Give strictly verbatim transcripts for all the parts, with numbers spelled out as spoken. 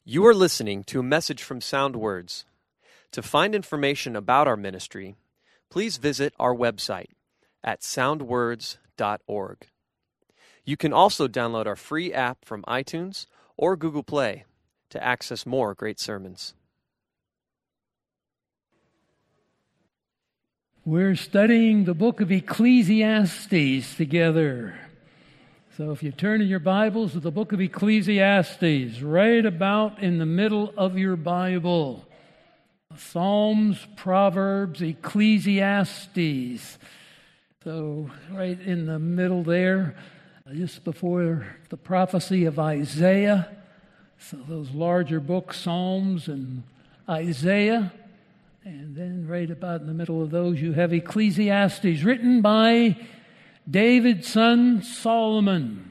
You are listening to a message from Sound Words. To find information about our ministry, please visit our website at sound words dot org. You can also download our free app from iTunes or Google Play to access more great sermons. We're studying the book of Ecclesiastes together. So if you turn in your Bibles to the book of Ecclesiastes, right about in the middle of your Bible. Psalms, Proverbs, Ecclesiastes. So right in the middle there, just before the prophecy of Isaiah. So those larger books, Psalms and Isaiah. And then right about in the middle of those, you have Ecclesiastes, written by David's son Solomon,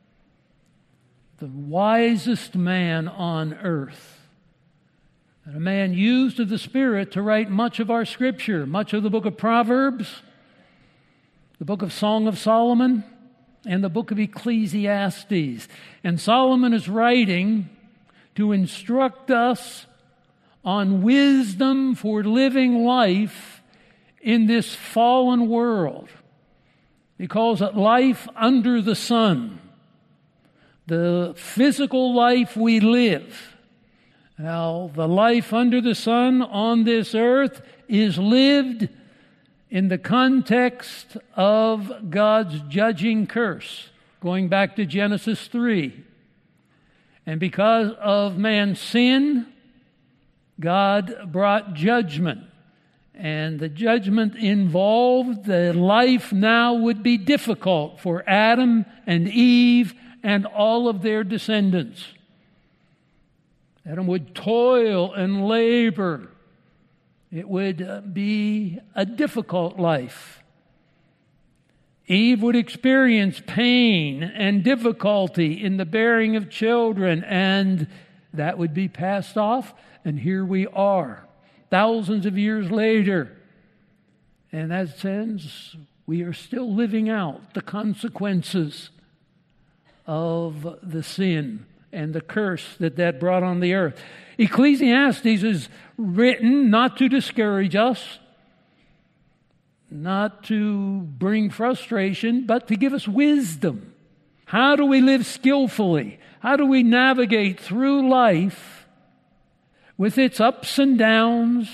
the wisest man on earth. And a man used of the Spirit to write much of our Scripture, much of the book of Proverbs, the book of Song of Solomon, and the book of Ecclesiastes. And Solomon is writing to instruct us on wisdom for living life in this fallen world. He calls it life under the sun, the physical life we live. Now, the life under the sun on this earth is lived in the context of God's judging curse, going back to Genesis three. And because of man's sin, God brought judgment. And the judgment involved that life now would be difficult for Adam and Eve and all of their descendants. Adam would toil and labor. It would be a difficult life. Eve would experience pain and difficulty in the bearing of children, and that would be passed off. And here we are, thousands of years later. In that sense, we are still living out the consequences of the sin and the curse that that brought on the earth. Ecclesiastes is written not to discourage us, not to bring frustration, but to give us wisdom. How do we live skillfully? How do we navigate through life with its ups and downs,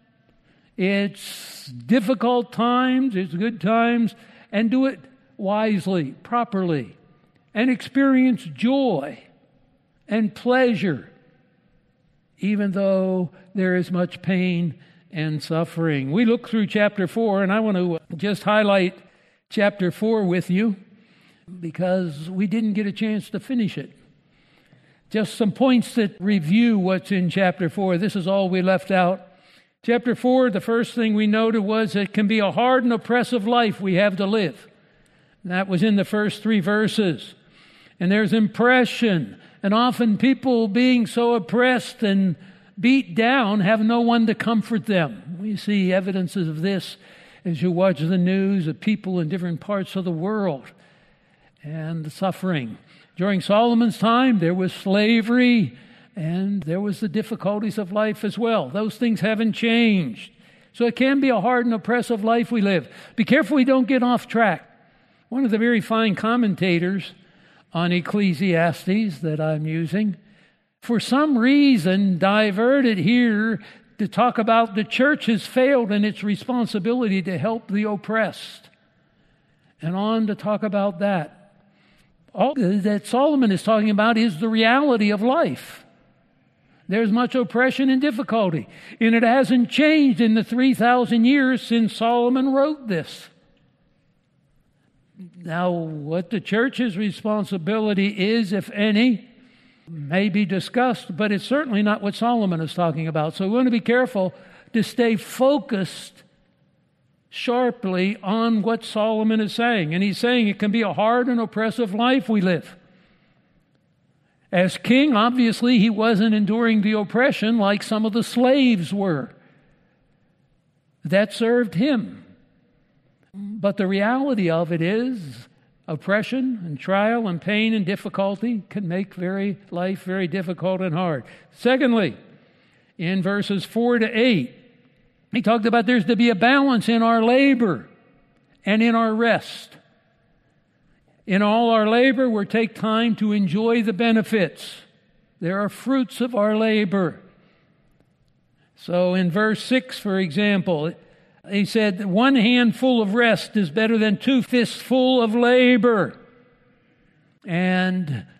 its difficult times, its good times, and do it wisely, properly, and experience joy and pleasure, even though there is much pain and suffering. We look through chapter four, and I want to just highlight chapter four with you because we didn't get a chance to finish it. Just some points that review what's in chapter four. This is all we left out. Chapter four, the first thing we noted was it can be a hard and oppressive life we have to live. And that was in the first three verses. And there's impression. And often people being so oppressed and beat down have no one to comfort them. We see evidences of this as you watch the news of people in different parts of the world and the suffering. During Solomon's time, there was slavery and there was the difficulties of life as well. Those things haven't changed. So it can be a hard and oppressive life we live. Be careful we don't get off track. One of the very fine commentators on Ecclesiastes that I'm using, for some reason diverted here to talk about the church has failed in its responsibility to help the oppressed. And on to talk about that. All that Solomon is talking about is the reality of life. There's much oppression and difficulty, and it hasn't changed in the three thousand years since Solomon wrote this. Now, what the church's responsibility is, if any, may be discussed, but it's certainly not what Solomon is talking about. So we want to be careful to stay focused sharply on what Solomon is saying. And he's saying it can be a hard and oppressive life we live. As king, obviously, he wasn't enduring the oppression like some of the slaves were. That served him. But the reality of it is Oppression and trial and pain and difficulty can make very life very difficult and hard. Secondly, in verses four to eight, he talked about there's to be a balance in our labor and in our rest. In all our labor, we're take time to enjoy the benefits. There are fruits of our labor. So in verse six, for example, he said, one handful of rest is better than two fists full of labor. And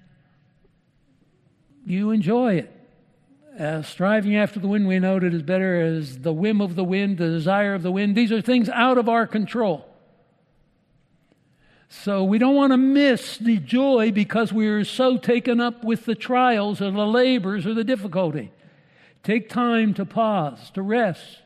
you enjoy it. Uh, striving after the wind, we noted, is better as the whim of the wind, the desire of the wind. These are things out of our control. So we don't want to miss the joy because we're so taken up with the trials or the labors or the difficulty. Take time to pause, to rest,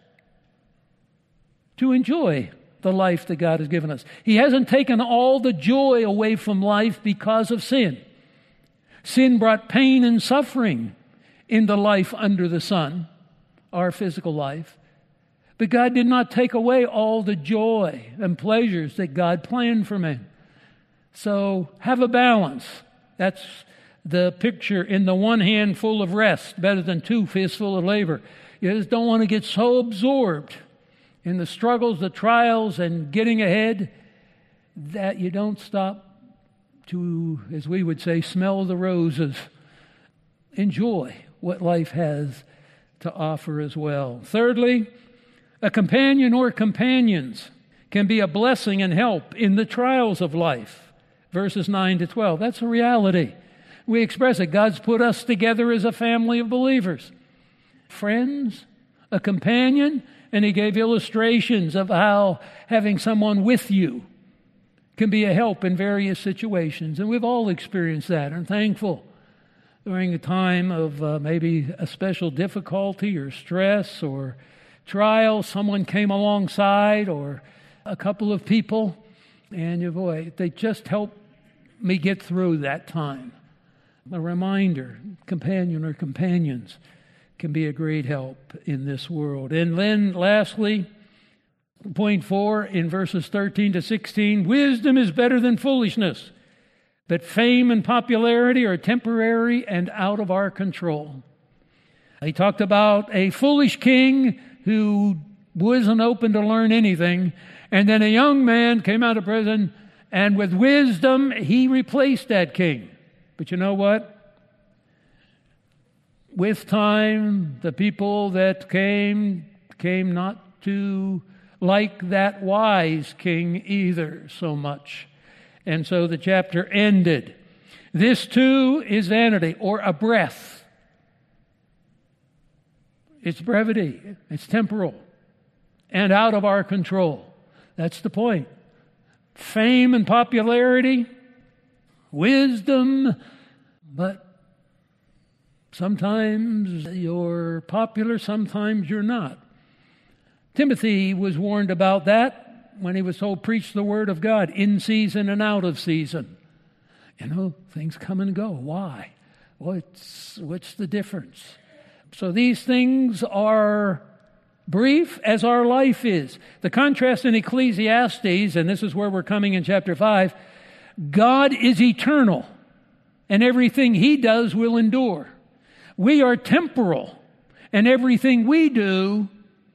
to enjoy the life that God has given us. He hasn't taken all the joy away from life because of sin. Sin brought pain and suffering into life under the sun, our physical life. But God did not take away all the joy and pleasures that God planned for man. So have a balance. That's the picture in the one hand full of rest, better than two fists full of labor. You just don't want to get so absorbed in the struggles, the trials, and getting ahead that you don't stop to, as we would say, smell the roses. Enjoy what life has to offer as well. Thirdly, a companion or companions can be a blessing and help in the trials of life. Verses nine to twelve. That's a reality. We express it. God's put us together as a family of believers. Friends, a companion, and he gave illustrations of how having someone with you can be a help in various situations. And we've all experienced that and thankful. During a time of uh, maybe a special difficulty or stress or trial, someone came alongside or a couple of people, and you boy, they just helped me get through that time. A reminder, companion or companions can be a great help in this world. And then lastly, point four in verses thirteen to sixteen, wisdom is better than foolishness, but fame and popularity are temporary and out of our control. He talked about a foolish king who wasn't open to learn anything, and then a young man came out of prison, and with wisdom, he replaced that king. But you know what? With time, the people that came, came not to like that wise king either so much. And so the chapter ended. This too is vanity, or a breath. It's brevity. It's temporal and out of our control. That's the point. Fame and popularity, wisdom, but sometimes you're popular, sometimes you're not. Timothy was warned about that when he was told, preach the word of God in season and out of season. You know, things come and go. Why? What's, what's the difference? So these things are brief as our life is. The contrast in Ecclesiastes, and this is where we're coming in chapter five, God is eternal, and everything he does will endure. We are temporal, and everything we do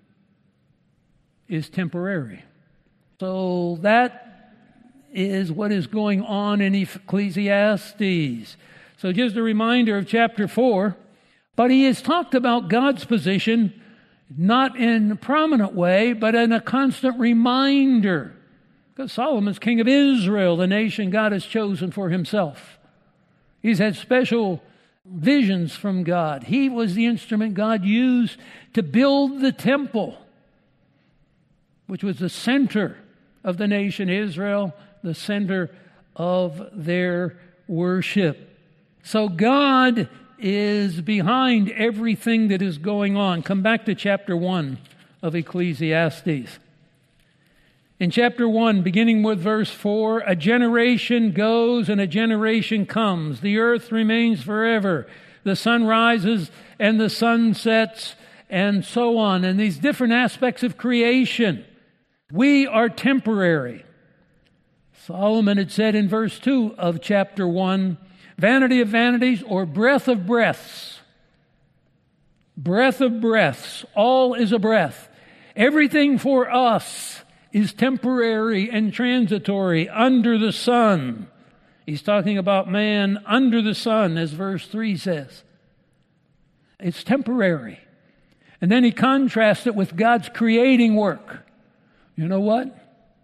is temporary. So that is what is going on in Ecclesiastes. So just a reminder of chapter four. But he has talked about God's position not in a prominent way, but in a constant reminder. Because Solomon's king of Israel, the nation God has chosen for himself. He's had special visions from God. He was the instrument God used to build the temple, which was the center of the nation Israel, the center of their worship. So God is behind everything that is going on. Come back to chapter one of Ecclesiastes. In chapter one, beginning with verse four, a generation goes and a generation comes. The earth remains forever. The sun rises and the sun sets, and so on. And these different aspects of creation. We are temporary. Solomon had said in verse two of chapter one, vanity of vanities, or breath of breaths. Breath of breaths. All is a breath. Everything for us is temporary and transitory under the sun. He's talking about man under the sun, as verse three says. It's temporary. And then he contrasts it with God's creating work. You know what?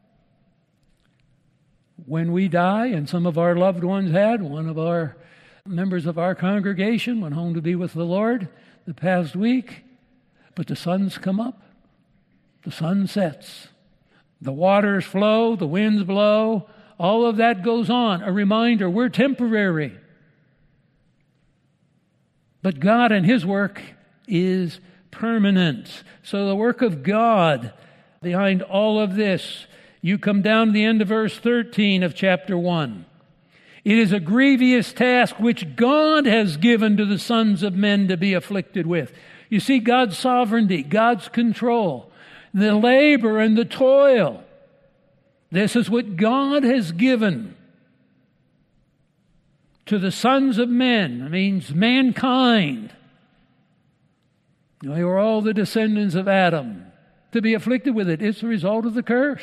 When we die, and some of our loved ones had, one of our members of our congregation went home to be with the Lord the past week, but the suns come up, the sun sets, the waters flow, the winds blow, all of that goes on. A reminder, we're temporary. But God and His work is permanent. So the work of God behind all of this, you come down to the end of verse thirteen of chapter one. It is a grievous task which God has given to the sons of men to be afflicted with. You see, God's sovereignty, God's control, the labor and the toil. This is what God has given to the sons of men. It means mankind. They were all the descendants of Adam. To be afflicted with it, it's the result of the curse.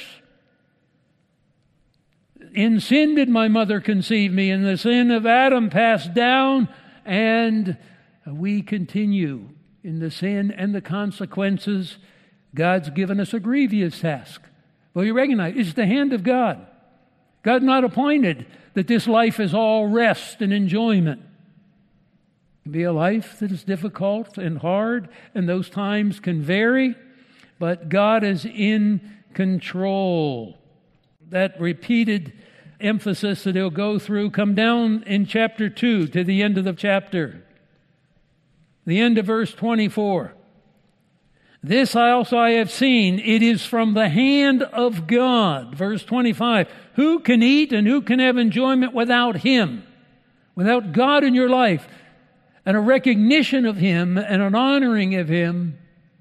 In sin did my mother conceive me, and the sin of Adam passed down, and we continue in the sin and the consequences. God's given us a grievous task. Well, you recognize it's the hand of God. God's not appointed that this life is all rest and enjoyment. It can be a life that is difficult and hard, and those times can vary, but God is in control. That repeated emphasis that he'll go through, come down in chapter two to the end of the chapter. The end of verse twenty-four. This also I have seen, it is from the hand of God. Verse twenty-five, who can eat and who can have enjoyment without Him? Without God in your life, and a recognition of Him and an honoring of Him,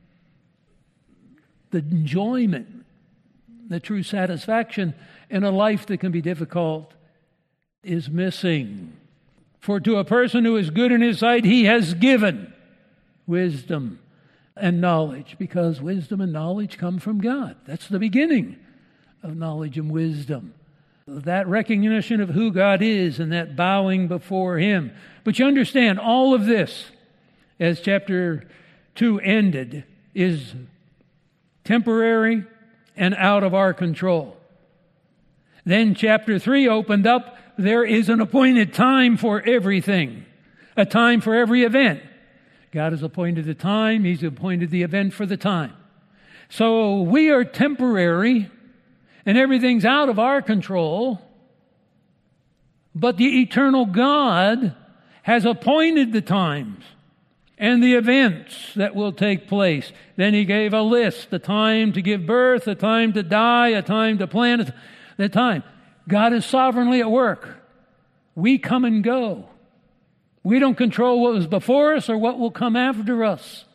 the enjoyment, the true satisfaction in a life that can be difficult is missing. For to a person who is good in his sight, He has given wisdom and knowledge, because wisdom and knowledge come from God. That's the beginning of knowledge and wisdom. That recognition of who God is and that bowing before Him. But you understand, all of this, as chapter two ended, is temporary and out of our control. Then chapter three opened up. There is an appointed time for everything, a time for every event. God has appointed the time. He's appointed the event for the time. So we are temporary and everything's out of our control, but the eternal God has appointed the times and the events that will take place. Then He gave a list, a time to give birth, a time to die, a time to plant, the time. God is sovereignly at work. We come and go. We don't control what was before us or what will come after us.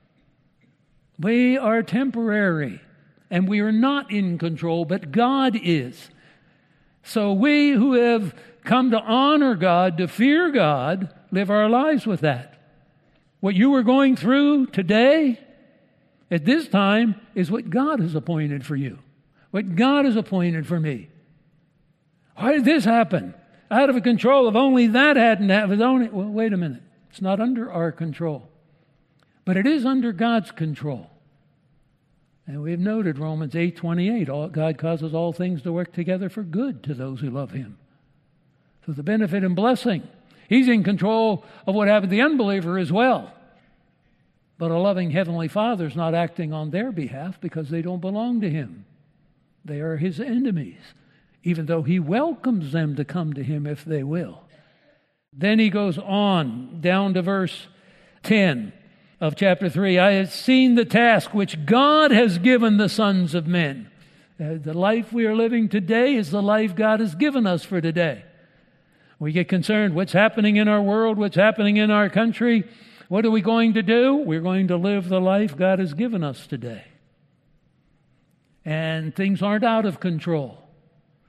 We are temporary, and we are not in control, but God is. So we who have come to honor God, to fear God, live our lives with that. What you are going through today, at this time, is what God has appointed for you. What God has appointed for me. Why did this happen? Out of control. If only that hadn't happened. Only, well, wait a minute. It's not under our control. But it is under God's control. And we've noted Romans eight twenty-eight. All, God causes all things to work together for good to those who love Him. So the benefit and blessing. He's in control of what happened to the unbeliever as well. But a loving Heavenly Father is not acting on their behalf because they don't belong to Him. They are His enemies, even though He welcomes them to come to Him if they will. Then he goes on down to verse ten of chapter three. I have seen the task which God has given the sons of men. Uh, the life we are living today is the life God has given us for today. We get concerned, what's happening in our world, what's happening in our country. What are we going to do? We're going to live the life God has given us today. And things aren't out of control.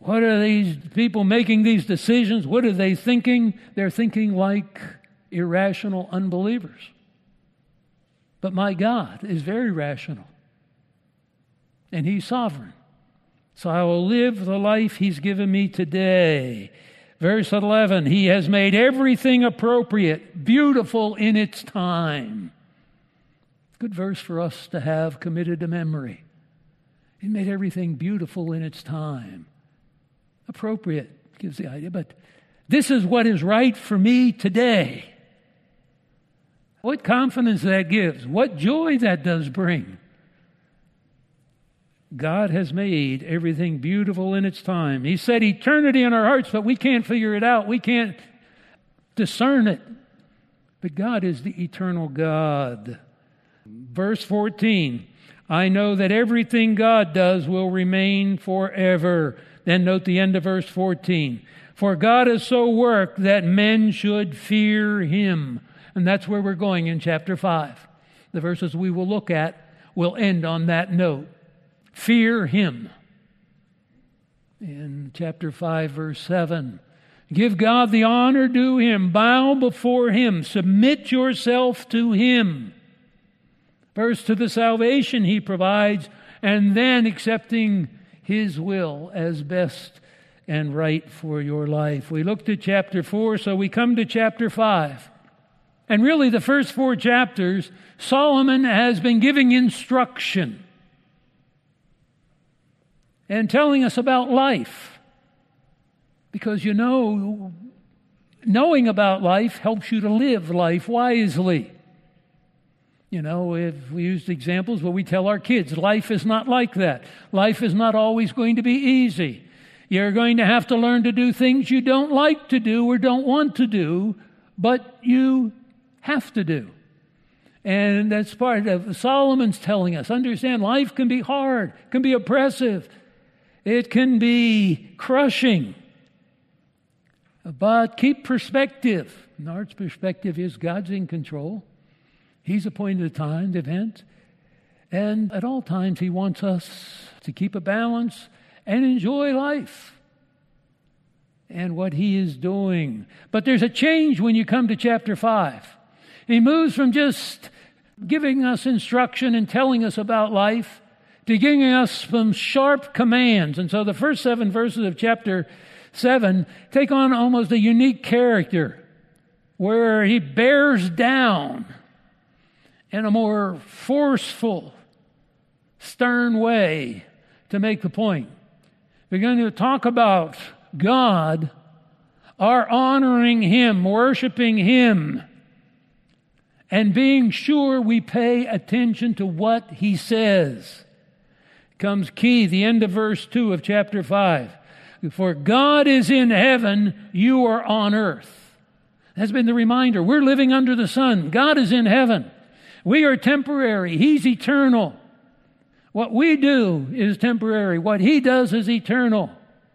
What are these people making these decisions? What are they thinking? They're thinking like irrational unbelievers. But my God is very rational. And He's sovereign. So I will live the life He's given me today. Verse eleven, He has made everything appropriate, beautiful in its time. Good verse for us to have committed to memory. He made everything beautiful in its time. Appropriate gives the idea, but this is what is right for me today. What confidence that gives, what joy that does bring. God has made everything beautiful in its time. He set eternity in our hearts, but we can't figure it out. We can't discern it. But God is the eternal God. Verse fourteen, I know that everything God does will remain forever. Then note the end of verse fourteen. For God has so worked that men should fear Him. And that's where we're going in chapter five. The verses we will look at will end on that note. Fear Him. In chapter five, verse seven, give God the honor due Him. Bow before Him. Submit yourself to Him. First to the salvation He provides, and then accepting His will as best and right for your life. We looked at chapter four, so we come to chapter five. And really the first four chapters, Solomon has been giving instruction and telling us about life. Because you know, knowing about life helps you to live life wisely. You know, if we used examples where we tell our kids, life is not like that. Life is not always going to be easy. You're going to have to learn to do things you don't like to do or don't want to do, but you have to do. And that's part of Solomon's telling us. Understand, life can be hard, can be oppressive. It can be crushing. But keep perspective. And our perspective is God's in control. He's appointed the time, the event. And at all times, He wants us to keep a balance and enjoy life and what He is doing. But there's a change when you come to chapter five. He moves from just giving us instruction and telling us about life to giving us some sharp commands. And so the first seven verses of chapter seven take on almost a unique character where He bears down in a more forceful, stern way to make the point. We're going to talk about God, our honoring Him, worshiping Him, and being sure we pay attention to what He says. Comes key, the end of verse two of chapter five. For God is in heaven, you are on earth. That's been the reminder. We're living under the sun. God is in heaven. We are temporary. He's eternal. What we do is temporary. What He does is eternal.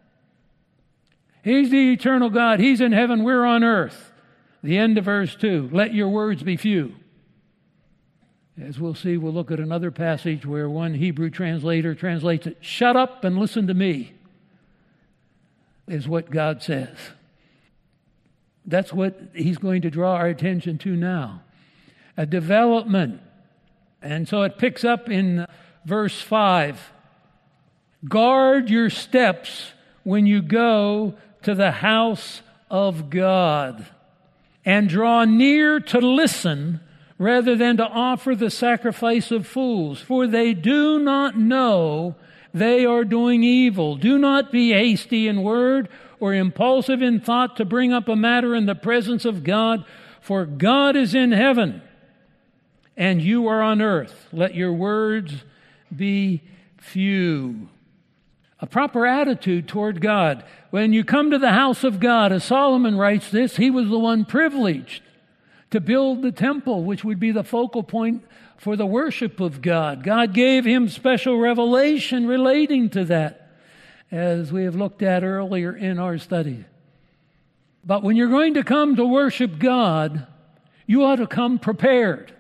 He's the eternal God. He's in heaven. We're on earth. The end of verse two. Let your words be few. As we'll see, we'll look at another passage where one Hebrew translator translates it, shut up and listen to me, is what God says. That's what He's going to draw our attention to now. A development. And so it picks up in verse five. Guard your steps when you go to the house of God, and draw near to listen rather than to offer the sacrifice of fools, for they do not know they are doing evil. Do not be hasty in word or impulsive in thought to bring up a matter in the presence of God, for God is in heaven and you are on earth. Let your words be few. A proper attitude toward God. When you come to the house of God, as Solomon writes this, he was the one privileged to build the temple, which would be the focal point for the worship of God. God gave him special revelation relating to that, as we have looked at earlier in our study. But when you're going to come to worship God, you ought to come prepared.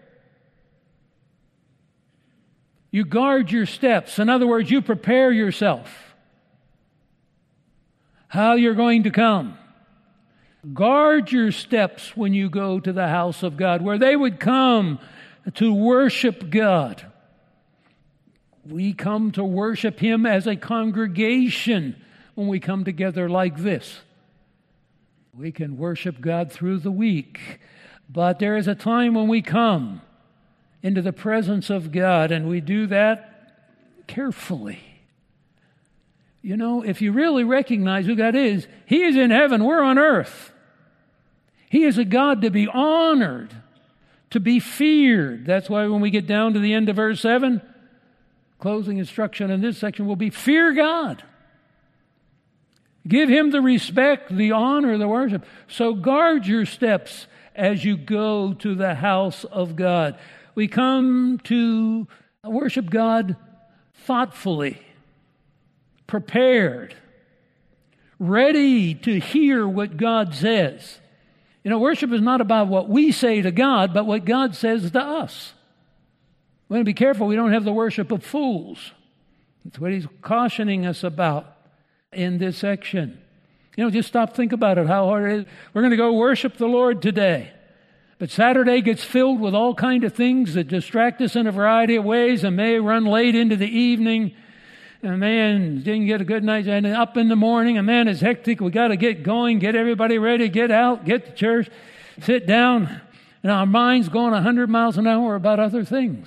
You guard your steps. In other words, you prepare yourself. how you're going to come. Guard your steps when you go to the house of God, where they would come to worship God. We come to worship Him as a congregation when we come together like this. We can worship God through the week, but there is a time when we come into the presence of God, and we do that carefully. You know, if you really recognize who God is, He is in heaven, we're on earth. He is a God to be honored, to be feared. That's why when we get down to the end of verse seven, closing instruction in this section will be, fear God. Give Him the respect, the honor, the worship. So guard your steps as you go to the house of God. We come to worship God thoughtfully, prepared, ready to hear what God says. You know, worship is not about what we say to God, but what God says to us. We want to be careful we don't have the worship of fools. That's what He's cautioning us about in this section. You know, just stop, think about it, how hard it is. We're going to go worship the Lord today. But Saturday gets filled with all kinds of things that distract us in a variety of ways and may run late into the evening. And man, didn't get a good night. And up in the morning, and man, it's hectic. We got to get going, get everybody ready, get out, get to church, sit down. And our mind's going one hundred miles an hour about other things.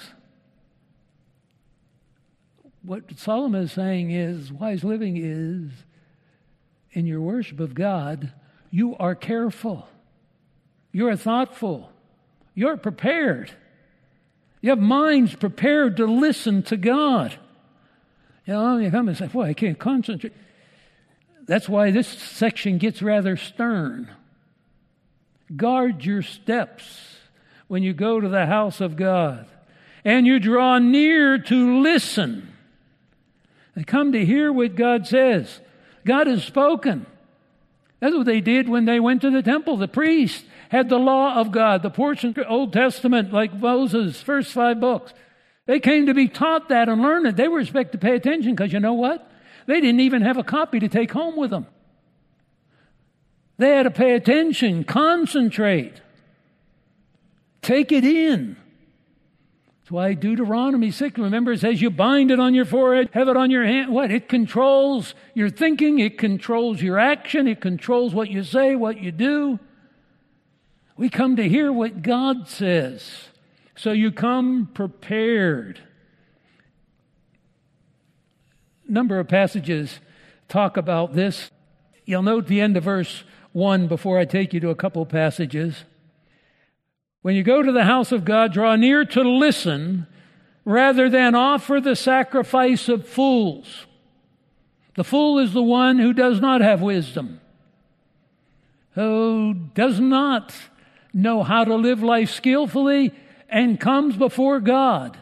What Solomon is saying is, wise living is, in your worship of God, you are careful. You're thoughtful. You're prepared. You have minds prepared to listen to God. You know, you come and say, boy, I can't concentrate. That's why this section gets rather stern. Guard your steps when you go to the house of God. And you draw near to listen. They come to hear what God says. God has spoken. That's what they did when they went to the temple. The priest had the law of God, the portion of the Old Testament, like Moses' first five books. They came to be taught that and learn it. They were expected to pay attention because you know what? They didn't even have a copy to take home with them. They had to pay attention, concentrate, take it in. That's why Deuteronomy six, remember, it says you bind it on your forehead, have it on your hand. What? It controls your thinking. It controls your action. It controls what you say, what you do. We come to hear what God says. So you come prepared. A number of passages talk about this. You'll note the end of verse one before I take you to a couple passages. When you go to the house of God, draw near to listen rather than offer the sacrifice of fools. The fool is the one who does not have wisdom, who does not know how to live life skillfully and comes before God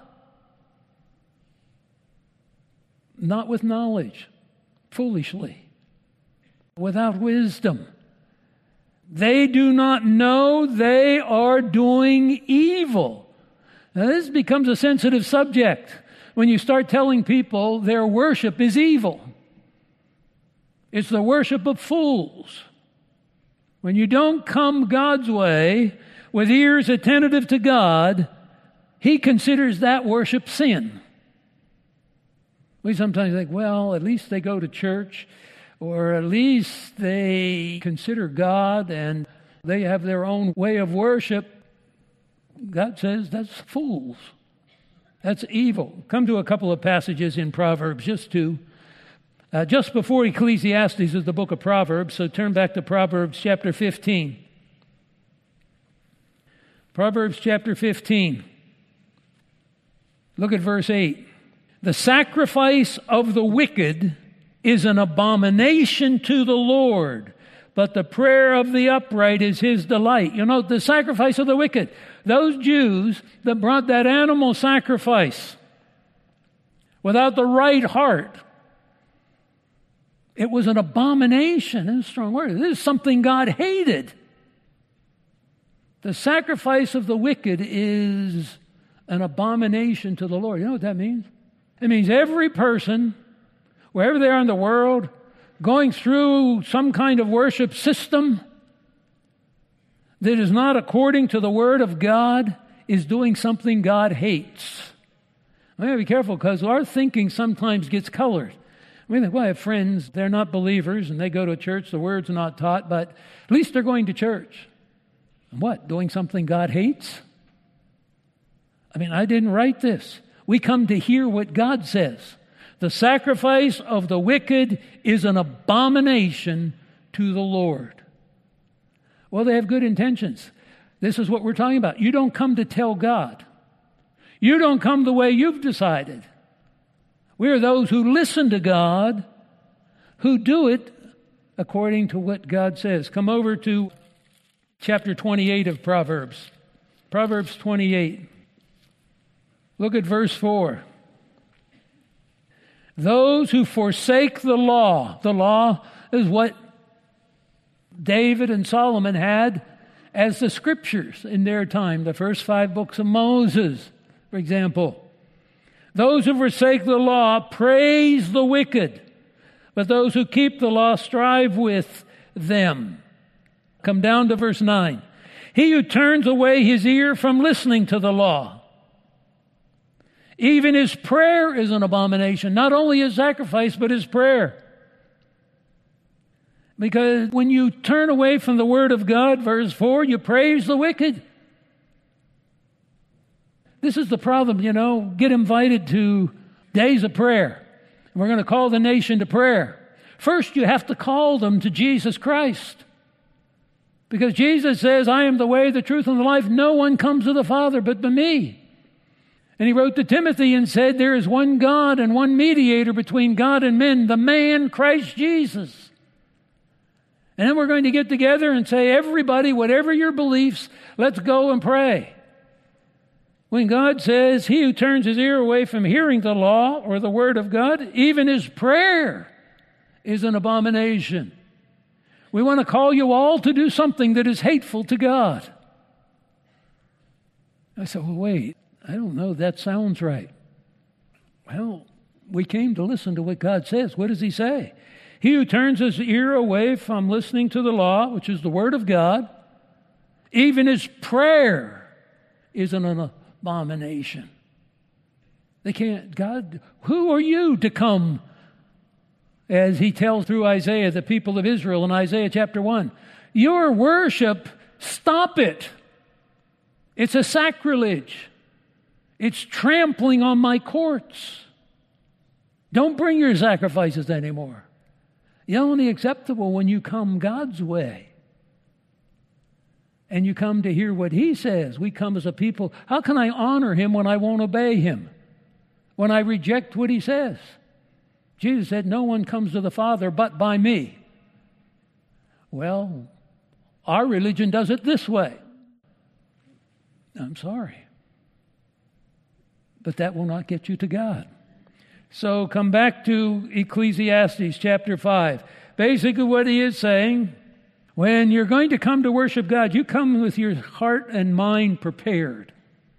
not with knowledge, foolishly, without wisdom. They do not know they are doing evil. Now, this becomes a sensitive subject when you start telling people their worship is evil. It's the worship of fools. When you don't come God's way with ears attentive to God, He considers that worship sin. We sometimes think, well, at least they go to church, or at least they consider God and they have their own way of worship. God says that's fools. That's evil. Come to a couple of passages in Proverbs, just two. Uh, just before Ecclesiastes is the book of Proverbs, so turn back to Proverbs chapter fifteen. Proverbs chapter fifteen. Look at verse eight. The sacrifice of the wicked is an abomination to the Lord, but the prayer of the upright is His delight. You know, the sacrifice of the wicked. Those Jews that brought that animal sacrifice without the right heart, it was an abomination. That's a strong word. This is something God hated. The sacrifice of the wicked is an abomination to the Lord. You know what that means? It means every person, wherever they are in the world, going through some kind of worship system that is not according to the Word of God is doing something God hates. We have to be careful because our thinking sometimes gets colored. We think, well, I have friends, they're not believers, and they go to church, the Word's not taught, but at least they're going to church. And what? Doing something God hates? I mean, I didn't write this. We come to hear what God says. The sacrifice of the wicked is an abomination to the Lord. Well, they have good intentions. This is what we're talking about. You don't come to tell God. You don't come the way you've decided. We are those who listen to God, who do it according to what God says. Come over to chapter twenty-eight of Proverbs. Proverbs twenty-eight. Look at verse four. Those who forsake the law. The law is what David and Solomon had as the scriptures in their time. The first five books of Moses, for example. Those who forsake the law praise the wicked, but those who keep the law strive with them. Come down to verse nine. He who turns away his ear from listening to the law, even his prayer is an abomination. Not only his sacrifice, but his prayer. Because when you turn away from the Word of God, verse four, you praise the wicked. This is the problem, you know. Get invited to days of prayer. We're going to call the nation to prayer. First, you have to call them to Jesus Christ. Because Jesus says, I am the way, the truth, and the life. No one comes to the Father but by me. And he wrote to Timothy and said, there is one God and one mediator between God and men, the man Christ Jesus. And then we're going to get together and say, everybody, whatever your beliefs, let's go and pray. When God says, he who turns his ear away from hearing the law or the word of God, even his prayer is an abomination. We want to call you all to do something that is hateful to God. I said, well, wait, I don't know, that sounds right. Well, we came to listen to what God says. What does he say? He who turns his ear away from listening to the law, which is the word of God, even his prayer is an abomination. They can't, God, who are you to come, as he tells through Isaiah, the people of Israel in Isaiah chapter one, your worship, stop it. It's a sacrilege. It's trampling on my courts. Don't bring your sacrifices anymore. You're only acceptable when you come God's way. And you come to hear what he says. We come as a people. How can I honor him when I won't obey him? When I reject what he says? Jesus said, no one comes to the Father but by me. Well, our religion does it this way. I'm sorry. But that will not get you to God. So come back to Ecclesiastes chapter five. Basically what he is saying, when you're going to come to worship God, you come with your heart and mind prepared.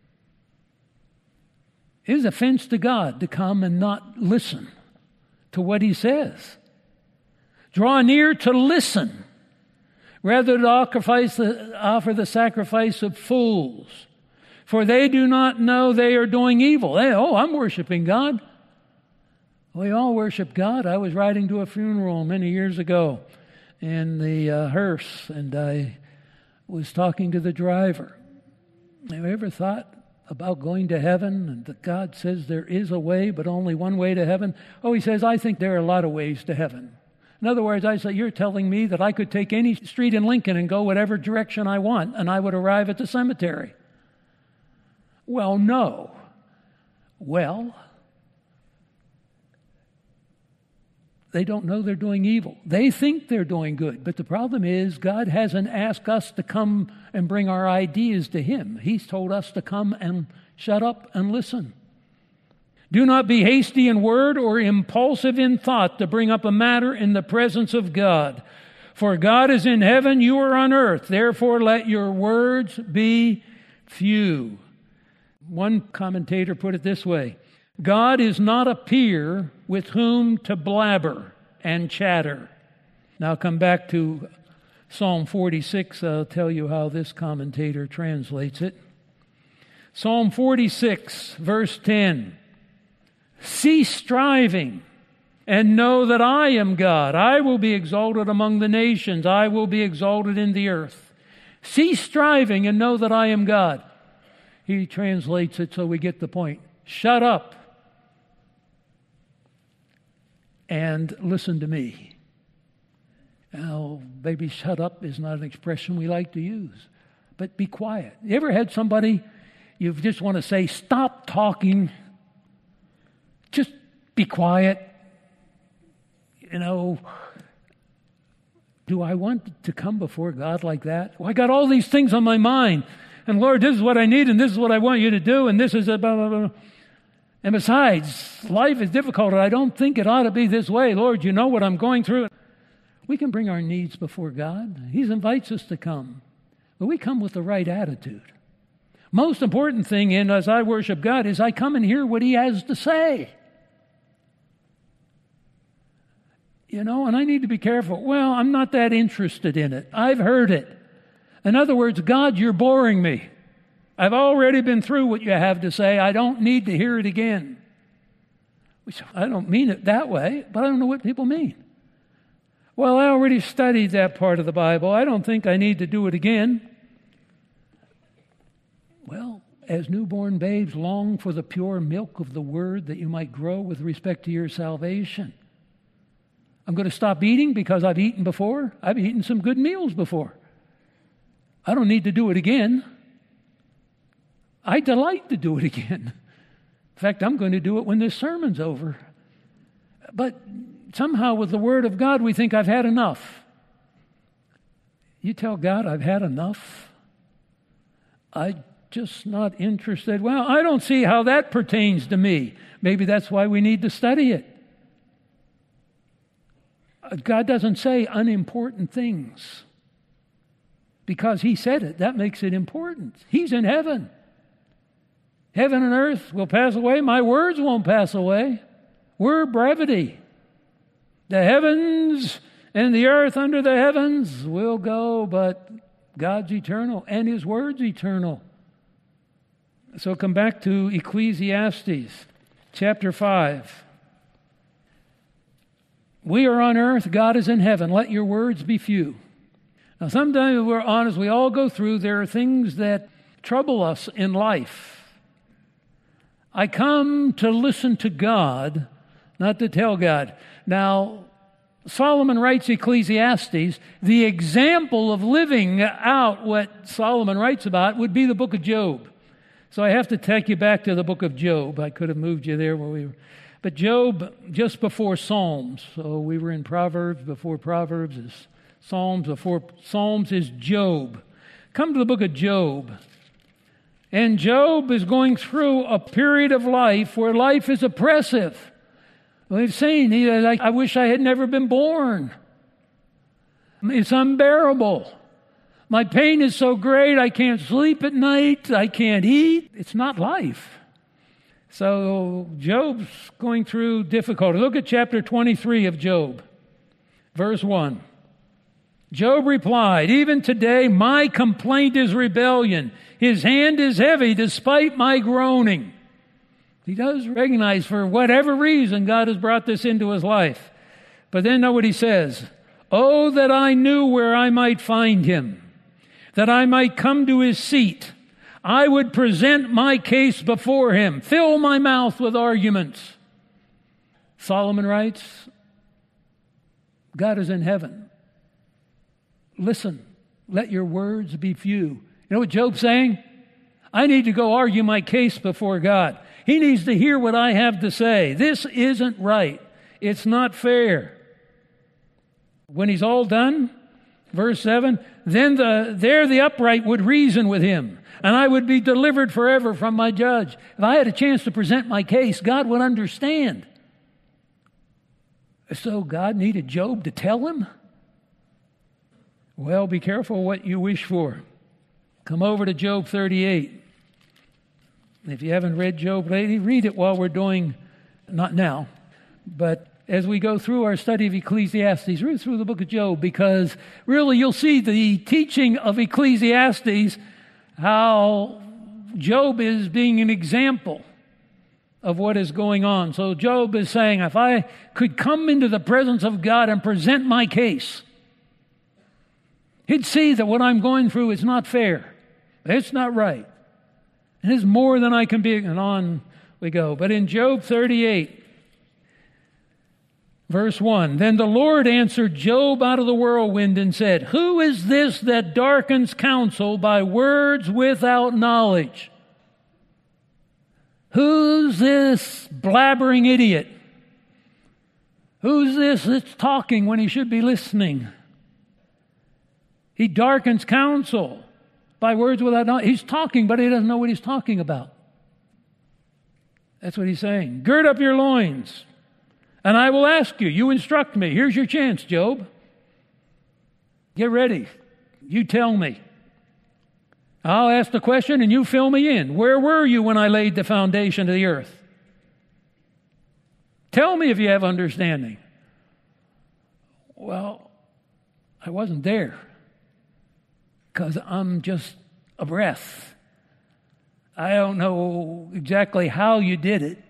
It is offense to God to come and not listen to what he says. Draw near to listen, rather than offer the sacrifice of fools. For they do not know they are doing evil. They, oh, I'm worshiping God. We all worship God. I was riding to a funeral many years ago in the uh, hearse, and I was talking to the driver. Have you ever thought about going to heaven, and that God says there is a way, but only one way to heaven? Oh, he says, I think there are a lot of ways to heaven. In other words, I say, you're telling me that I could take any street in Lincoln and go whatever direction I want, and I would arrive at the cemetery. Well, no. Well, they don't know they're doing evil. They think they're doing good. But the problem is God hasn't asked us to come and bring our ideas to him. He's told us to come and shut up and listen. Do not be hasty in word or impulsive in thought to bring up a matter in the presence of God. For God is in heaven, you are on earth. Therefore let your words be few. One commentator put it this way: God is not a peer with whom to blabber and chatter. Now come back to Psalm forty-six. I'll tell you how this commentator translates it. Psalm forty-six, verse ten. Cease striving and know that I am God. I will be exalted among the nations. I will be exalted in the earth. Cease striving and know that I am God. He translates it so we get the point. Shut up and listen to me. Now, maybe shut up is not an expression we like to use, but be quiet. You ever had somebody you just want to say, stop talking, just be quiet? You know, do I want to come before God like that? Well, I got all these things on my mind. And Lord, this is what I need, and this is what I want you to do, and this is a blah, blah, blah. And besides, life is difficult, and I don't think it ought to be this way. Lord, you know what I'm going through. We can bring our needs before God. He invites us to come. But we come with the right attitude. Most important thing in as I worship God is I come and hear what He has to say. You know, and I need to be careful. Well, I'm not that interested in it. I've heard it. In other words, God, you're boring me. I've already been through what you have to say. I don't need to hear it again. Which I don't mean it that way, but I don't know what people mean. Well, I already studied that part of the Bible. I don't think I need to do it again. Well, as newborn babes, long for the pure milk of the Word that you might grow with respect to your salvation. I'm going to stop eating because I've eaten before. I've eaten some good meals before. I don't need to do it again. I delight to do it again. In fact, I'm going to do it when this sermon's over. But somehow with the Word of God, we think I've had enough. You tell God I've had enough. I'm just not interested. Well, I don't see how that pertains to me. Maybe that's why we need to study it. God doesn't say unimportant things. Because He said it, that makes it important. He's in heaven. Heaven and earth will pass away. My words won't pass away. We're brevity. The heavens and the earth under the heavens will go, but God's eternal and His word's eternal. So come back to Ecclesiastes chapter five. We are on earth, God is in heaven. Let your words be few. Now, sometimes if we're honest, we all go through, there are things that trouble us in life. I come to listen to God, not to tell God. Now, Solomon writes Ecclesiastes. The example of living out what Solomon writes about would be the book of Job. So I have to take you back to the book of Job. I could have moved you there where we were. But Job, just before Psalms. So we were in Proverbs, before Proverbs is Psalms, before Psalms is Job. Come to the book of Job. And Job is going through a period of life where life is oppressive. He's saying, he, like, I wish I had never been born. It's unbearable. My pain is so great, I can't sleep at night, I can't eat. It's not life. So Job's going through difficulty. Look at chapter twenty-three of Job, verse one. Job replied, even today my complaint is rebellion. His hand is heavy despite my groaning. He does recognize for whatever reason God has brought this into his life. But then know what he says. Oh, that I knew where I might find him, that I might come to his seat. I would present my case before him, fill my mouth with arguments. Solomon writes, God is in heaven. Listen, let your words be few. You know what Job's saying? I need to go argue my case before God. He needs to hear what I have to say. This isn't right. It's not fair. When he's all done, verse seven, then the, there the upright would reason with him, and I would be delivered forever from my judge. If I had a chance to present my case, God would understand. So God needed Job to tell him? Well, be careful what you wish for. Come over to Job thirty-eight. If you haven't read Job lately, read it while we're doing, not now, but as we go through our study of Ecclesiastes, through the book of Job, because really you'll see the teaching of Ecclesiastes, how Job is being an example of what is going on. So Job is saying, if I could come into the presence of God and present my case, he'd see that what I'm going through is not fair. It's not right. It is more than I can be. And on we go. But in Job thirty-eight, verse one, then the Lord answered Job out of the whirlwind and said, who is this that darkens counsel by words without knowledge? Who's this blabbering idiot? Who's this that's talking when he should be listening? He darkens counsel by words without knowledge. He's talking, but he doesn't know what he's talking about. That's what he's saying. Gird up your loins, and I will ask you. You instruct me. Here's your chance, Job. Get ready. You tell me. I'll ask the question and you fill me in. Where were you when I laid the foundation of the earth? Tell me if you have understanding. Well, I wasn't there because I'm just a breath. I don't know exactly how you did it.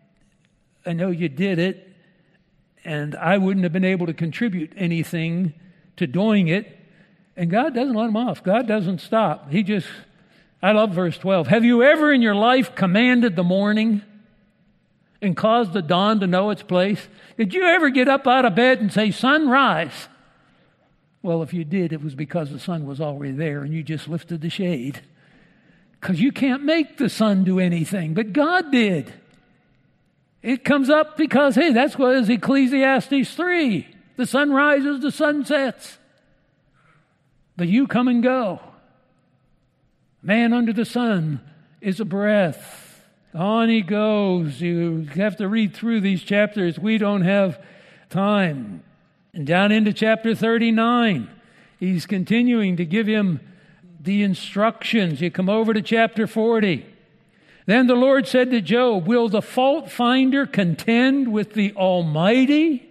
I know you did it, and I wouldn't have been able to contribute anything to doing it. And God doesn't let him off. God doesn't stop. He just, I love verse twelve. Have you ever in your life commanded the morning and caused the dawn to know its place? Did you ever get up out of bed and say, sunrise? Well, if you did, it was because the sun was already there and you just lifted the shade. Because you can't make the sun do anything, but God did. It comes up because, hey, that's what is Ecclesiastes three. The sun rises, the sun sets. But you come and go. Man under the sun is a breath. On he goes. You have to read through these chapters. We don't have time. And down into chapter thirty-nine, he's continuing to give him the instructions. You come over to chapter forty. Then the Lord said to Job, will the fault finder contend with the Almighty?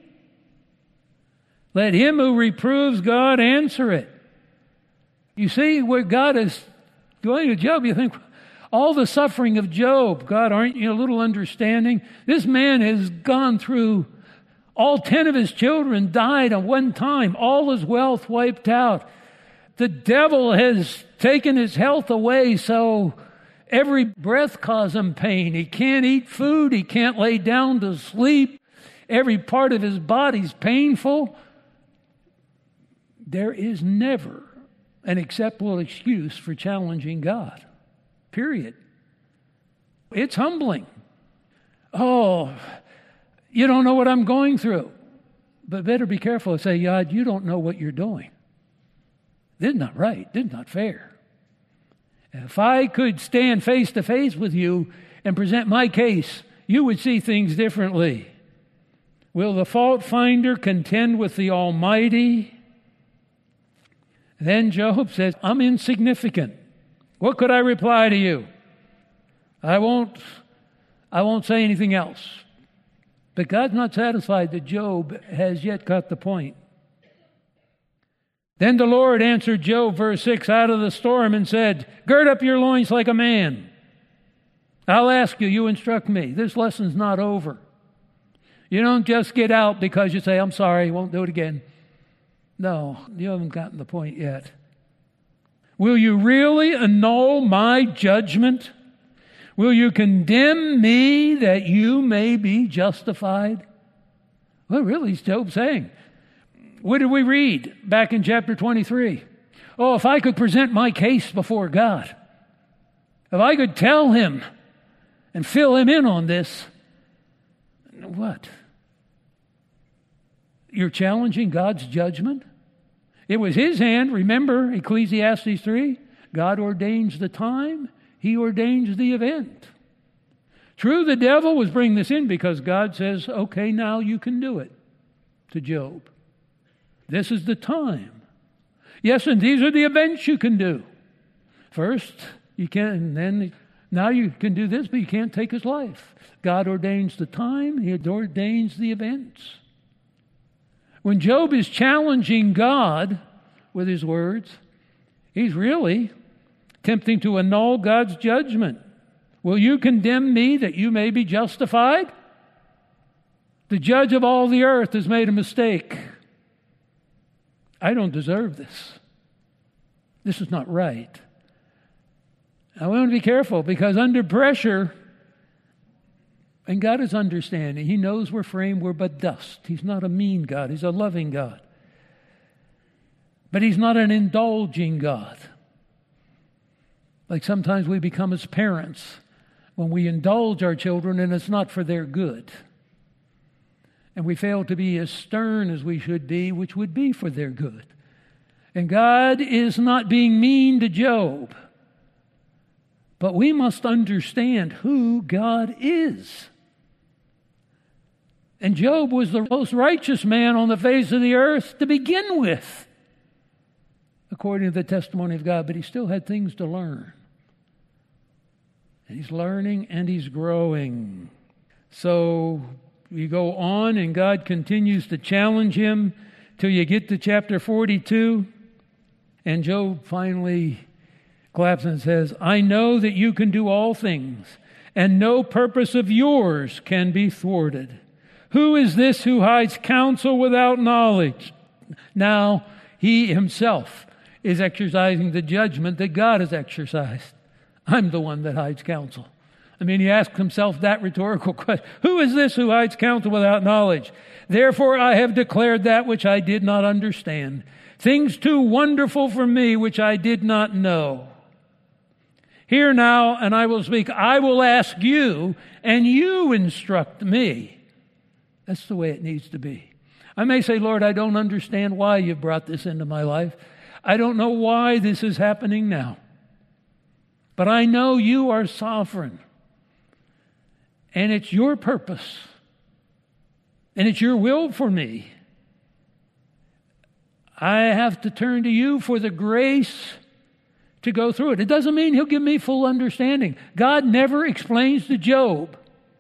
Let him who reproves God answer it. You see where God is going to Job, you think, all the suffering of Job, God, aren't you a little understanding? This man has gone through, all ten of his children died at one time, all his wealth wiped out. The devil has taken his health away, so every breath causes him pain. He can't eat food, he can't lay down to sleep. Every part of his body's painful. There is never an acceptable excuse for challenging God. Period. It's humbling. Oh, you don't know what I'm going through. But better be careful and say, God, you don't know what you're doing. This is not right. This is not fair. If I could stand face to face with you and present my case, you would see things differently. Will the fault finder contend with the Almighty? Then Job says, I'm insignificant. What could I reply to you? I won't, I won't say anything else. But God's not satisfied that Job has yet got the point. Then the Lord answered Job, verse six, out of the storm and said, gird up your loins like a man. I'll ask you, you instruct me. This lesson's not over. You don't just get out because you say, I'm sorry, won't do it again. No, you haven't gotten the point yet. Will you really annul my judgment? Will you condemn me that you may be justified? Well, really, is Job saying? What did we read back in chapter twenty-three? Oh, if I could present my case before God, if I could tell him and fill him in on this, what? You're challenging God's judgment? It was his hand. Remember Ecclesiastes three? God ordains the time. He ordains the event. True, the devil was bringing this in because God says, okay, now you can do it to Job. This is the time. Yes, and these are the events you can do. First, you can, and then Now you can do this, but you can't take his life. God ordains the time. He ordains the events. When Job is challenging God with his words, he's really attempting to annul God's judgment. Will you condemn me that you may be justified? The judge of all the earth has made a mistake. I don't deserve this. This is not right. I want to be careful because under pressure, and God is understanding. He knows we're framed, we're but dust. He's not a mean God. He's a loving God. But He's not an indulging God. Like sometimes we become as parents when we indulge our children and it's not for their good. And we fail to be as stern as we should be, which would be for their good. And God is not being mean to Job. But we must understand who God is. And Job was the most righteous man on the face of the earth to begin with, according to the testimony of God. But he still had things to learn. And he's learning and he's growing. So you go on and God continues to challenge him till you get to chapter forty-two. And Job finally collapses and says, I know that you can do all things, and no purpose of yours can be thwarted. Who is this who hides counsel without knowledge? Now he himself is exercising the judgment that God has exercised. I'm the one that hides counsel. I mean, he asks himself that rhetorical question. Who is this who hides counsel without knowledge? Therefore I have declared that which I did not understand, things too wonderful for me which I did not know. Hear now, and I will speak. I will ask you, and you instruct me. That's the way it needs to be. I may say, Lord, I don't understand why you brought this into my life. I don't know why this is happening now. But I know you are sovereign. And it's your purpose. And it's your will for me. I have to turn to you for the grace to go through it. It doesn't mean he'll give me full understanding. God never explains to Job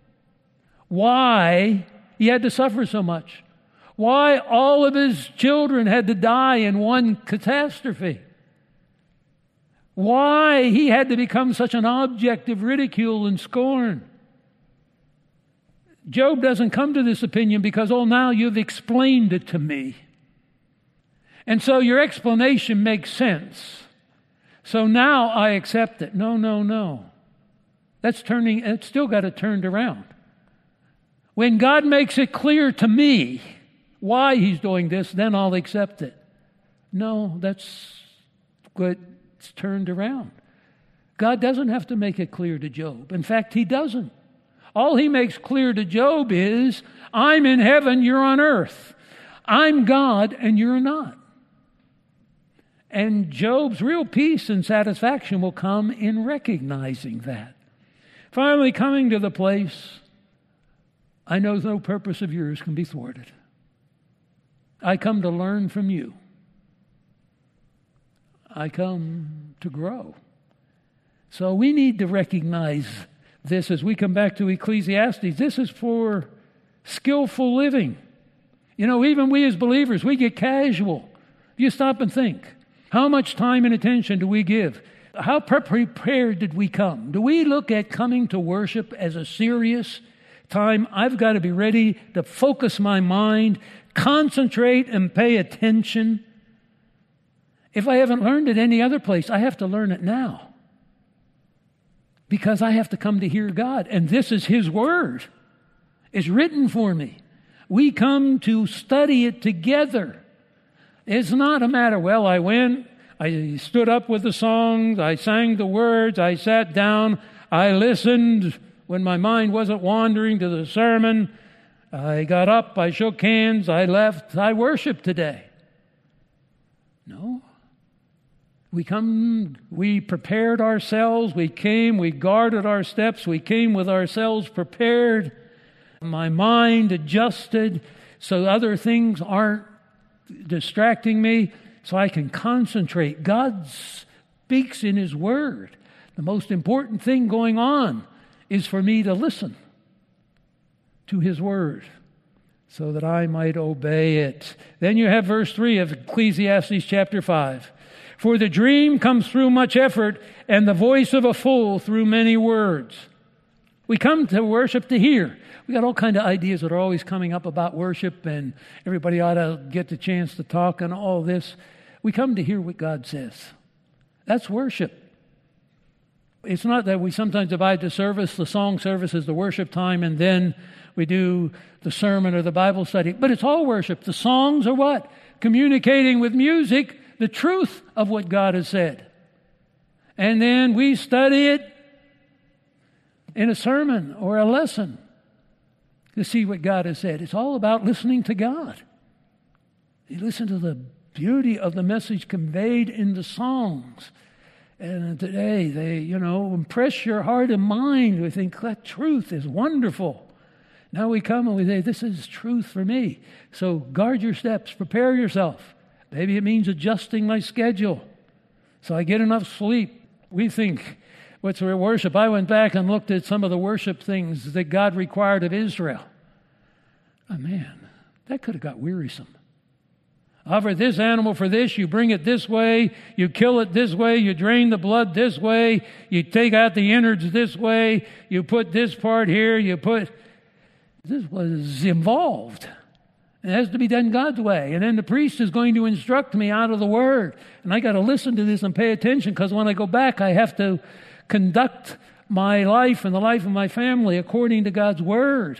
why he had to suffer so much, why all of his children had to die in one catastrophe, why he had to become such an object of ridicule and scorn. Job doesn't come to this opinion because, oh, now you've explained it to me. And so your explanation makes sense. So now I accept it. No, no, no. That's turning, it's still got it turned around. When God makes it clear to me why he's doing this, then I'll accept it. No, that's good. It's turned around. God doesn't have to make it clear to Job. In fact, he doesn't. All he makes clear to Job is, I'm in heaven, you're on earth. I'm God and you're not. And Job's real peace and satisfaction will come in recognizing that. Finally coming to the place, I know no purpose of yours can be thwarted. I come to learn from you. I come to grow. So we need to recognize this as we come back to Ecclesiastes. This is for skillful living. You know, even we as believers, we get casual. You stop and think. How much time and attention do we give? How prepared did we come? Do we look at coming to worship as a serious time? I've got to be ready to focus my mind, concentrate, and pay attention. If I haven't learned it any other place, I have to learn it now. Because I have to come to hear God. And this is His Word. It's written for me. We come to study it together. It's not a matter, well, I went, I stood up with the songs, I sang the words, I sat down, I listened when my mind wasn't wandering to the sermon, I got up, I shook hands, I left, I worshiped today. No. We come, we prepared ourselves, we came, we guarded our steps, we came with ourselves prepared, my mind adjusted so other things aren't distracting me, so I can concentrate. God speaks in His Word. The most important thing going on is for me to listen to His Word so that I might obey it. Then you have verse three of Ecclesiastes chapter five. For the dream comes through much effort, and the voice of a fool through many words. We come to worship to hear. We got all kind of ideas that are always coming up about worship, and everybody ought to get the chance to talk and all this. We come to hear what God says. That's worship. It's not that we sometimes divide the service, the song service is the worship time, and then we do the sermon or the Bible study. But it's all worship. The songs are what? Communicating with music the truth of what God has said. And then we study it in a sermon or a lesson to see what God has said. It's all about listening to God. You listen to the beauty of the message conveyed in the songs. And today, they, you know, impress your heart and mind. We think that truth is wonderful. Now we come and we say, this is truth for me. So guard your steps, prepare yourself. Maybe it means adjusting my schedule so I get enough sleep. We think, what's worship? I went back and looked at some of the worship things that God required of Israel. Oh, man, that could have got wearisome. Offer this animal for this, you bring it this way, you kill it this way, you drain the blood this way, you take out the innards this way, you put this part here, you put... This was involved. It has to be done God's way. And then the priest is going to instruct me out of the Word. And I got to listen to this and pay attention, because when I go back, I have to conduct my life and the life of my family according to God's Word.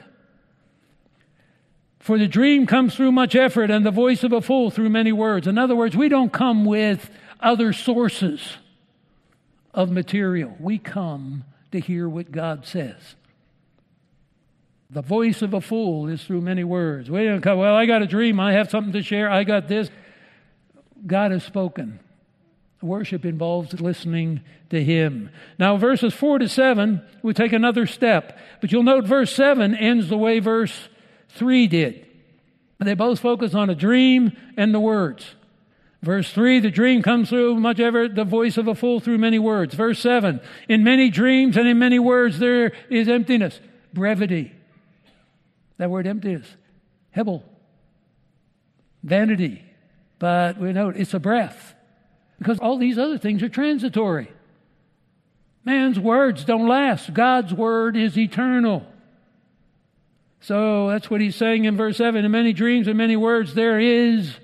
For the dream comes through much effort, and the voice of a fool through many words. In other words, we don't come with other sources of material. We come to hear what God says. The voice of a fool is through many words. We don't come, well, I got a dream, I have something to share, I got this. God has spoken. Worship involves listening to Him. Now, verses four to seven, we take another step. But you'll note verse seven ends the way verse three did. They both focus on a dream and the words. Verse three, the dream comes through much effort, the voice of a fool through many words. Verse seven, in many dreams and in many words there is emptiness, brevity. That word emptiness, hebel, vanity. But we know it's a breath, because all these other things are transitory. Man's words don't last. God's word is eternal. So that's what he's saying in verse seven. In many dreams and many words there is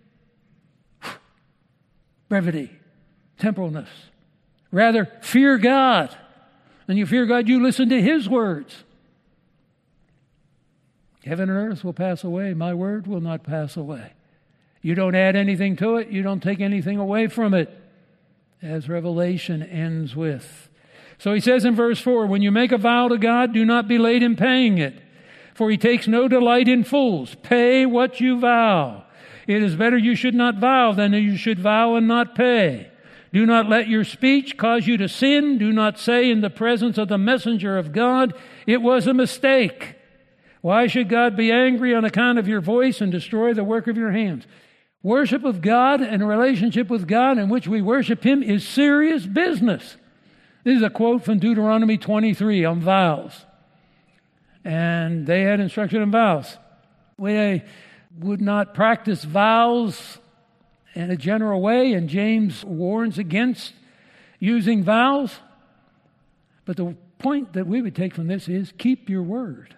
brevity, temporalness. Rather, fear God. When you fear God, you listen to His words. Heaven and earth will pass away. My word will not pass away. You don't add anything to it. You don't take anything away from it, as Revelation ends with. So he says in verse four, when you make a vow to God, do not be late in paying it, for He takes no delight in fools. Pay what you vow. It is better you should not vow than you should vow and not pay. Do not let your speech cause you to sin. Do not say in the presence of the messenger of God, it was a mistake. Why should God be angry on account of your voice and destroy the work of your hands? Worship of God and a relationship with God in which we worship Him is serious business. This is a quote from Deuteronomy twenty-three on vows. And they had instruction on vows. We would not practice vows in a general way, and James warns against using vows. But the point that we would take from this is keep your word.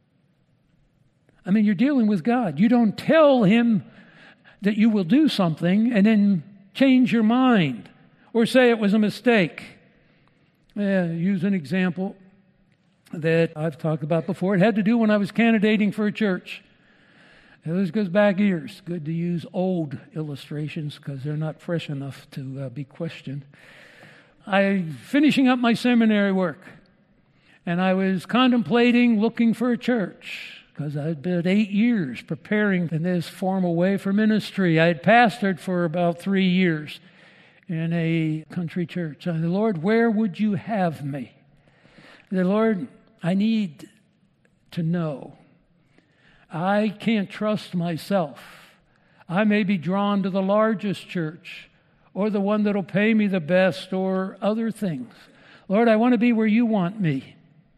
I mean, you're dealing with God. You don't tell Him that you will do something and then change your mind or say it was a mistake. Uh, use an example that I've talked about before. It had to do when I was candidating for a church. Now, this goes back years. Good to use old illustrations because they're not fresh enough to uh, be questioned. I finishing up my seminary work, and I was contemplating looking for a church, because I'd been eight years preparing in this formal way for ministry. I had pastored for about three years in a country church. I said, Lord, where would you have me? I said, Lord, I need to know. I can't trust myself. I may be drawn to the largest church or the one that'll pay me the best or other things. Lord, I want to be where you want me.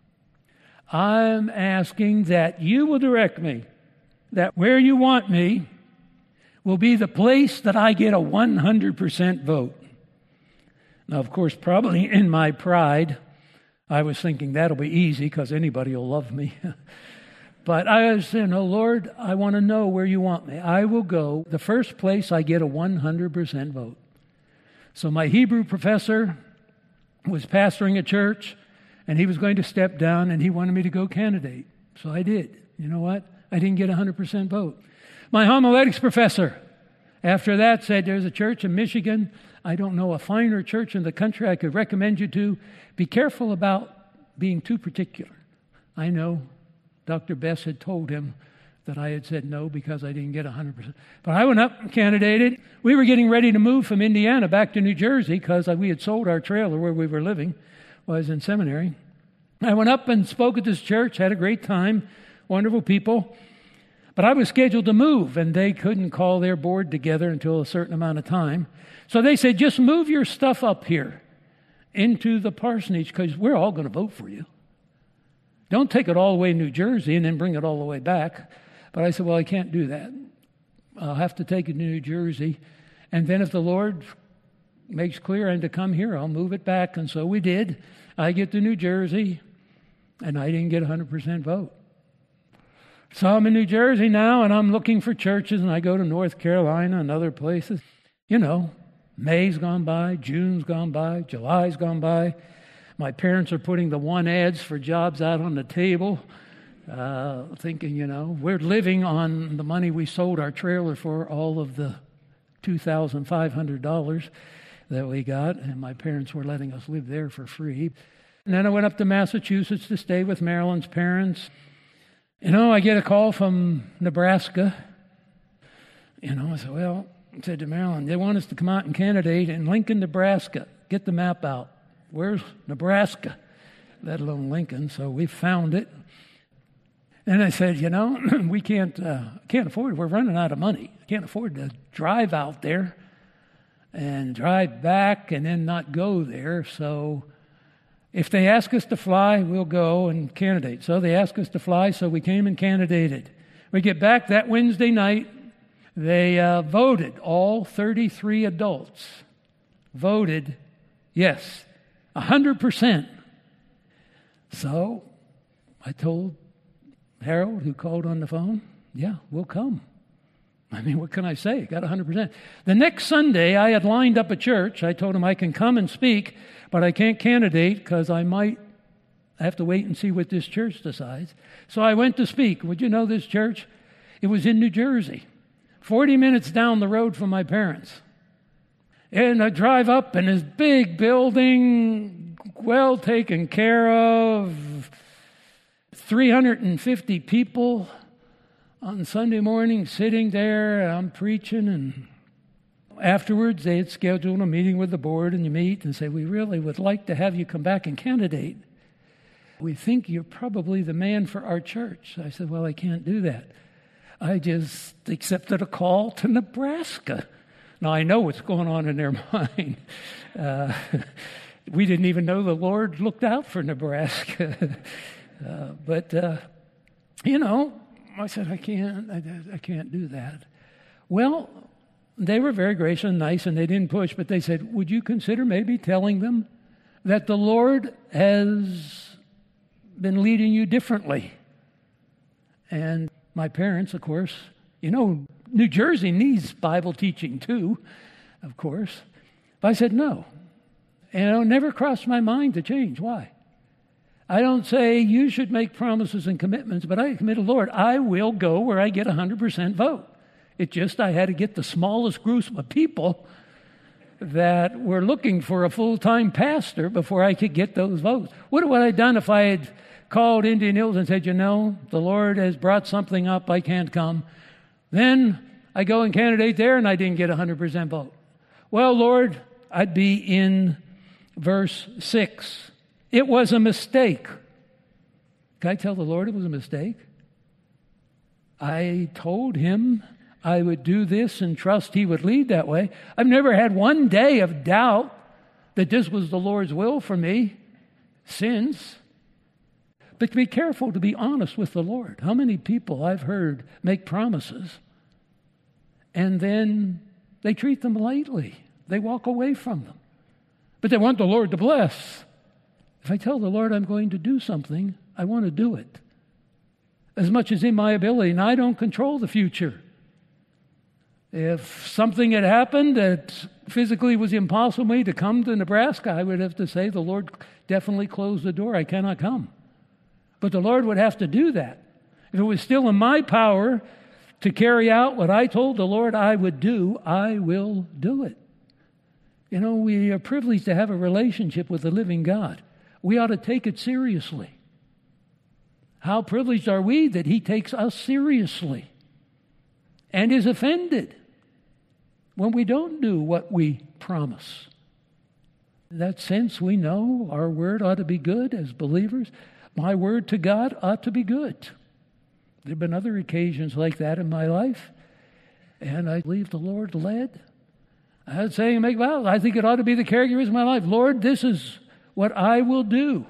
I'm asking that you will direct me, that where you want me will be the place that I get a one hundred percent vote. Now, of course, probably in my pride, I was thinking that'll be easy because anybody will love me. But I was saying, oh, Lord, I want to know where you want me. I will go the first place I get a one hundred percent vote. So my Hebrew professor was pastoring a church, and he was going to step down, and he wanted me to go candidate. So I did. You know what? I didn't get a one hundred percent vote. My homiletics professor, after that, said there's a church in Michigan. I don't know a finer church in the country I could recommend you to. Be careful about being too particular. I know Doctor Bess had told him that I had said no because I didn't get one hundred percent. But I went up and candidated. We were getting ready to move from Indiana back to New Jersey because we had sold our trailer where we were living while I was in seminary. I went up and spoke at this church, had a great time, wonderful people. But I was scheduled to move, and they couldn't call their board together until a certain amount of time. So they said, just move your stuff up here into the parsonage because we're all going to vote for you. Don't take it all the way to New Jersey and then bring it all the way back. But I said, well, I can't do that. I'll have to take it to New Jersey. And then if the Lord makes clear I'm to come here, I'll move it back. And so we did. I get to New Jersey, and I didn't get a one hundred percent vote. So I'm in New Jersey now, and I'm looking for churches, and I go to North Carolina and other places. You know, May's gone by, June's gone by, July's gone by. My parents are putting the want ads for jobs out on the table, uh, thinking, you know, we're living on the money we sold our trailer for, all of the two thousand five hundred dollars that we got, and my parents were letting us live there for free. And then I went up to Massachusetts to stay with Marilyn's parents. You know, I get a call from Nebraska. You know, I said, well, I said to Marilyn, they want us to come out and candidate in Lincoln, Nebraska. Get the map out. Where's Nebraska? Let alone Lincoln. So we found it. And I said, you know, we can't uh, can't afford it. We're running out of money. Can't afford to drive out there and drive back and then not go there. So if they ask us to fly, we'll go and candidate. So they asked us to fly, so we came and candidated. We get back that Wednesday night. They uh, voted. All thirty-three adults voted yes, one hundred percent. So I told Harold, who called on the phone, yeah, we'll come. I mean, what can I say? Got one hundred percent. The next Sunday, I had lined up a church. I told him I can come and speak, but I can't candidate because I might have to wait and see what this church decides. So I went to speak. Would you know this church? It was in New Jersey, forty minutes down the road from my parents. And I drive up in this big building, well taken care of, three hundred fifty people on Sunday morning sitting there, and I'm preaching, and afterwards they had scheduled a meeting with the board, and you meet and say, we really would like to have you come back and candidate. We think you're probably the man for our church. I said, well, I can't do that. I just accepted a call to Nebraska. Now, I know what's going on in their mind. Uh, we didn't even know the Lord looked out for Nebraska. uh, but, uh, you know, I said, I can't, I, I can't do that. Well, they were very gracious and nice, and they didn't push, but they said, would you consider maybe telling them that the Lord has been leading you differently? And my parents, of course, you know, New Jersey needs Bible teaching too, of course. But I said no. And it never crossed my mind to change. Why? I don't say you should make promises and commitments, but I commit to the Lord, I will go where I get a one hundred percent vote. It's just I had to get the smallest group of people that were looking for a full-time pastor before I could get those votes. What would I have done if I had called Indian Hills and said, you know, the Lord has brought something up, I can't come. Then I go and candidate there, and I didn't get a one hundred percent vote. Well, Lord, I'd be in verse six. It was a mistake. Can I tell the Lord it was a mistake? I told him I would do this and trust he would lead that way. I've never had one day of doubt that this was the Lord's will for me. sins. But to be careful to be honest with the Lord. How many people I've heard make promises and then they treat them lightly. They walk away from them. But they want the Lord to bless. If I tell the Lord I'm going to do something, I want to do it as much as in my ability, and I don't control the future. If something had happened that physically was impossible for me to come to Nebraska, I would have to say, the Lord definitely closed the door. I cannot come. But the Lord would have to do that. If it was still in my power to carry out what I told the Lord I would do, I will do it. You know, we are privileged to have a relationship with the living God. We ought to take it seriously. How privileged are we that He takes us seriously and is offended when we don't do what we promise. In that sense, we know our word ought to be good as believers. My word to God ought to be good. There have been other occasions like that in my life, and I believe the Lord led. I was saying, make vows. I think it ought to be the characteristic of my life. Lord, this is what I will do.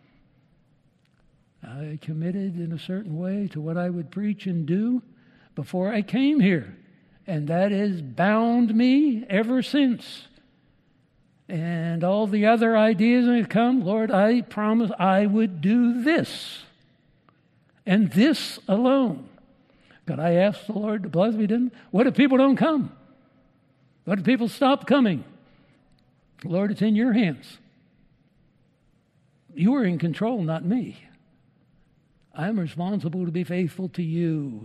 I committed in a certain way to what I would preach and do before I came here. And that has bound me ever since. And all the other ideas that have come, Lord, I promise I would do this. And this alone. Could I ask the Lord to bless me? Didn't? What if people don't come? What if people stop coming? Lord, it's in your hands. You are in control, not me. I'm responsible to be faithful to you.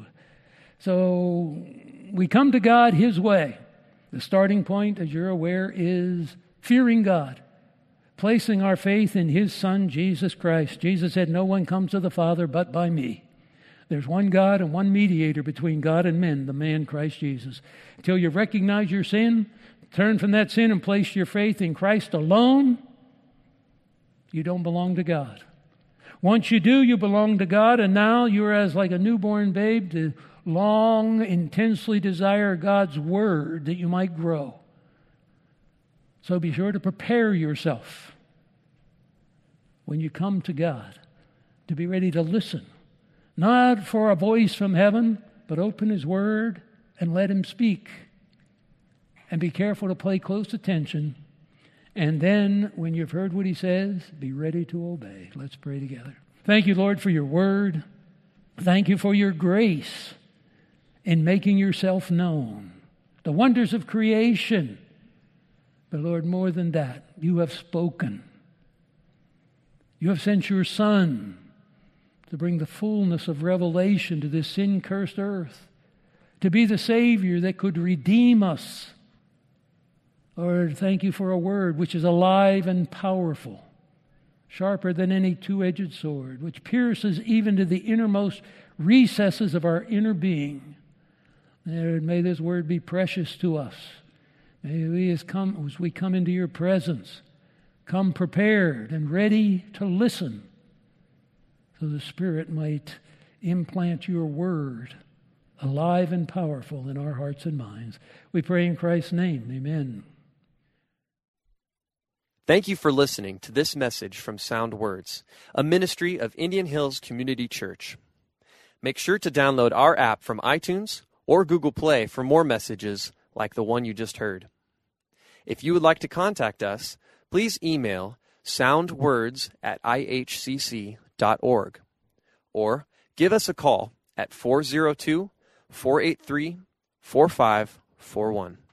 So we come to God His way. The starting point, as you're aware, is fearing God, placing our faith in His Son, Jesus Christ. Jesus said, no one comes to the Father but by me. There's one God and one mediator between God and men, the man Christ Jesus. Until you recognize your sin, turn from that sin and place your faith in Christ alone, you don't belong to God. Once you do, you belong to God, and now you're as like a newborn babe to long, intensely desire God's word that you might grow. So be sure to prepare yourself when you come to God, to be ready to listen. Not for a voice from heaven, but open His word and let Him speak. And be careful to pay close attention. And then, when you've heard what He says, be ready to obey. Let's pray together. Thank you, Lord, for your word. Thank you for your grace in making yourself known. The wonders of creation. But, Lord, more than that, you have spoken. You have sent your Son to bring the fullness of revelation to this sin-cursed earth, to be the Savior that could redeem us. Lord, thank you for a word which is alive and powerful, sharper than any two-edged sword, which pierces even to the innermost recesses of our inner being. Lord, may this word be precious to us. May we, as, come, as we come into your presence, come prepared and ready to listen, so the Spirit might implant your word alive and powerful in our hearts and minds. We pray in Christ's name. Amen. Thank you for listening to this message from Sound Words, a ministry of Indian Hills Community Church. Make sure to download our app from iTunes or Google Play for more messages like the one you just heard. If you would like to contact us, please email soundwords at i h c c dot org or give us a call at four oh two, four eight three, four five four one.